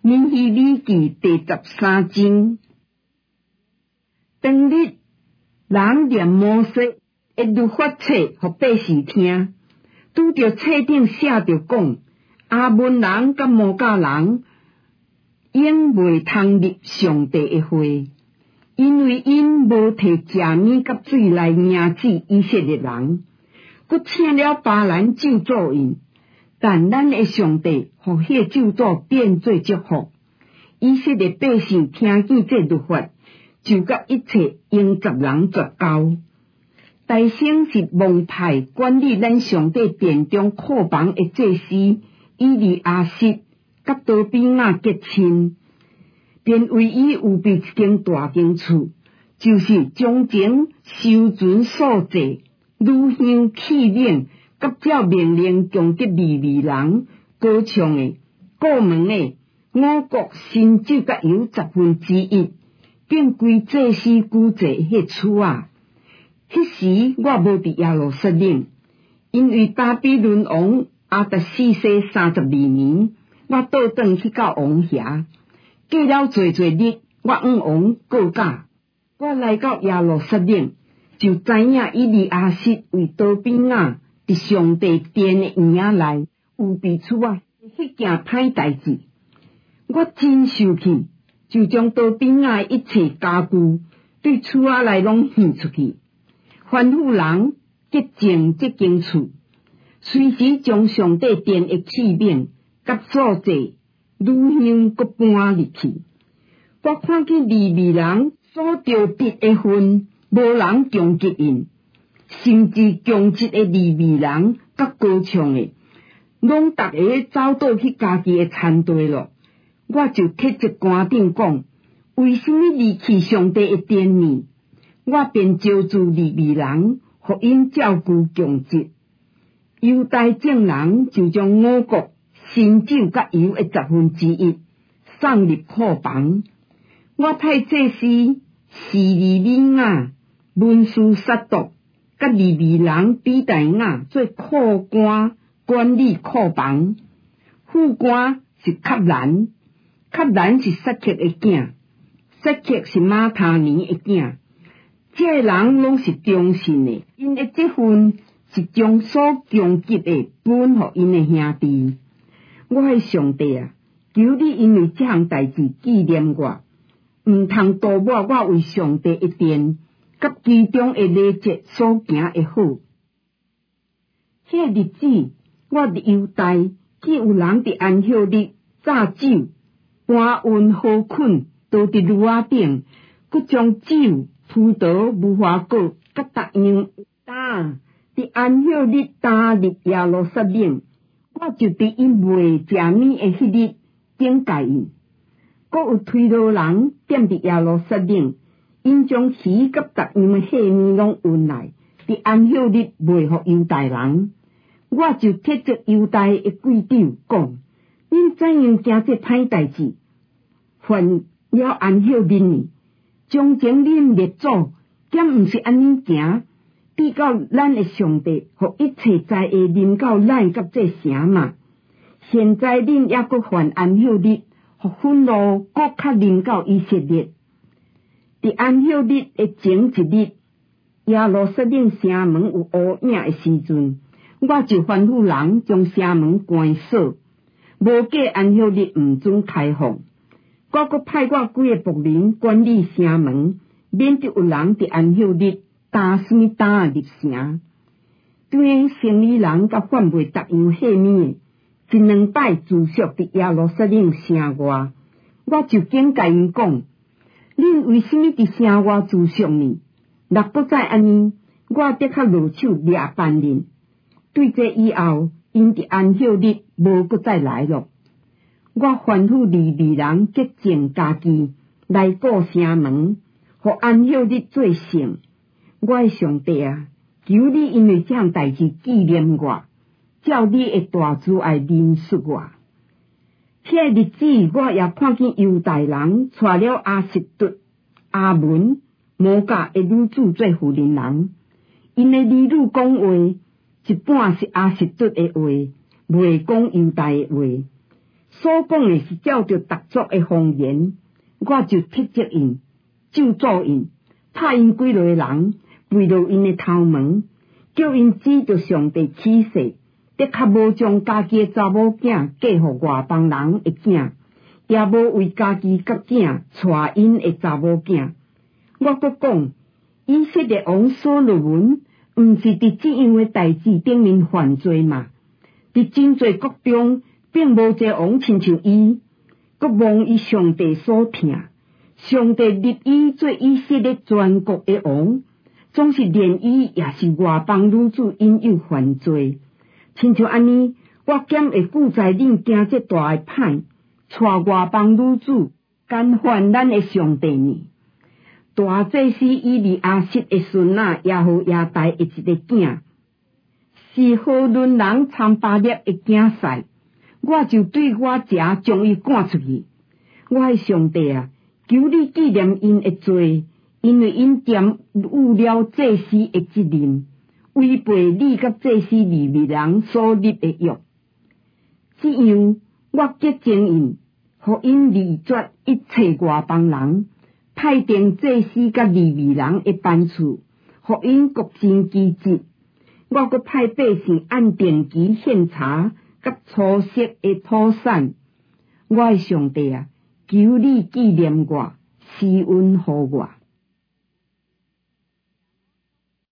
民希礼记第13章。当日，人念摩西的律法册互百姓听，拄着册顶写着讲，亚扪人甲摩甲人永袂通入上帝的会，因为因无摕食面甲水来迎接以色列人，佮请了巴兰咒诅因。但咱的上帝互迄咒诅变做祝福。以色列百姓听见这律法，就甲一切应十人绝交。大省是蒙派管理咱上帝殿中库房的祭司以利亚实甲多比亚结亲，便为伊有备一间大间厝，就是从前收存所祭、乳香器皿。甲照命令供给利未人歌唱的、过门的五谷新酒甲油1/10，并归祭司古祭迄厝啊。迄时我无伫耶路撒冷，因为巴比伦王阿达4世32年，我倒转去到王遐，过了侪日，我向王告假。我来到耶路撒冷，就知影以利亚实为多比亚。伫上帝殿的院仔内有备厝啊，迄件歹代志，我真生气，就将多比亚一切家具对厝仔内拢献出去，吩咐人洁净这间厝，随时将上帝殿的器皿甲所祭、乳香搁搬入去。我看见利未人所着得的份，无人攻击因。甚至强击的利未人甲歌唱的，拢逐个走倒去家己的田地咯。我就铁一官顶讲，为什么离弃上帝的殿呢？我便招住利未人，互因照顾强击。犹大众人就将五谷、新酒甲油的1/10送入库房。我派祭司示利米亚、文士撒督。甲利未人比大雅做库官管理库房，副官是卡兰，卡兰是撒克的囝，撒克是马他尼的囝。这人拢是忠信的，因的这份是将所攻击的分互因的兄弟。我的上帝啊，求你因为这项代志纪念我，毋通堕抹我为上帝的殿。甲其中的礼节所行的好，迄日子我伫犹大，见有人伫安息日榨酒，搬运好捆倒伫炉仔顶，佮将酒、葡萄、无花果甲逐样担伫安息日担入耶路撒冷。我就伫因未食面的迄日警戒因。佮有推罗人踮伫耶路撒冷。因将鱼甲逐样的蟹面拢运来，伫安息日卖互犹大人。我就贴着犹大的贵长讲：恁怎样行这歹代志？犯了安息日呢？从前恁列祖敢毋是安尼行？比较咱的上帝，互一切在下临到咱甲这城嘛。现在恁也搁犯安息日，互愤怒搁较临到以色列。伫安息日的前一日，耶路撒冷城门有乌影的时阵，我就吩咐人将城门关锁，无过安息日毋准开放。我阁派我几个仆人管理城门，免得有人伫安息日担什么担入城。对生理人甲贩卖逐样蟹面的，一两摆住宿伫耶路撒冷城外，我就警戒因讲。恁为什么伫城外住宿呢？若搁再安尼，我得较落手掠办人。对这以后，因伫安息日无搁再来咯。我吩咐利未人洁净家己，来顾城门，互安息日做圣。我的上帝啊，求你因为这项代志纪念我，照你的大慈爱怜恤我。迄日子，我也看见犹大人带了阿实突、阿文、摩甲的女子做妇人人，因的儿女讲话，一半是阿实突的话，袂讲犹大的话。 所讲的是照着特族的方言，我就铁责因、咒诅因、拍因几落人，围落因的头毛，叫因指着上帝起誓，得较无将家己的查某囝嫁互外邦人的囝，也无为家己甲囝带因的查某囝。我阁讲，以色列王所罗门，毋是伫这样的代志顶面犯罪嘛？伫真侪国中，并无一个王亲像伊，阁望伊上帝所听。上帝立伊做以色列全国的王，总是连伊也是外邦女子因有犯罪。亲像安尼，我减会顾在恁惊这大的歹，带外邦女子干犯咱的上帝呢？大祭司以利亚实的孙仔耶和亚大的一个囝，是何伦人参巴列的囝婿，我就对我家将伊赶出去。我的上帝啊，求你纪念因的罪，因为因玷污了祭司的责任，违背你甲祭司利未人所立的约。这样，我结晶因，互因离绝一切外邦人。派定祭司甲利未人的班次，互因各尽其职。我阁派百姓按定期献茶，甲初熟的土产。我的上帝啊，求你纪念我，施恩予我。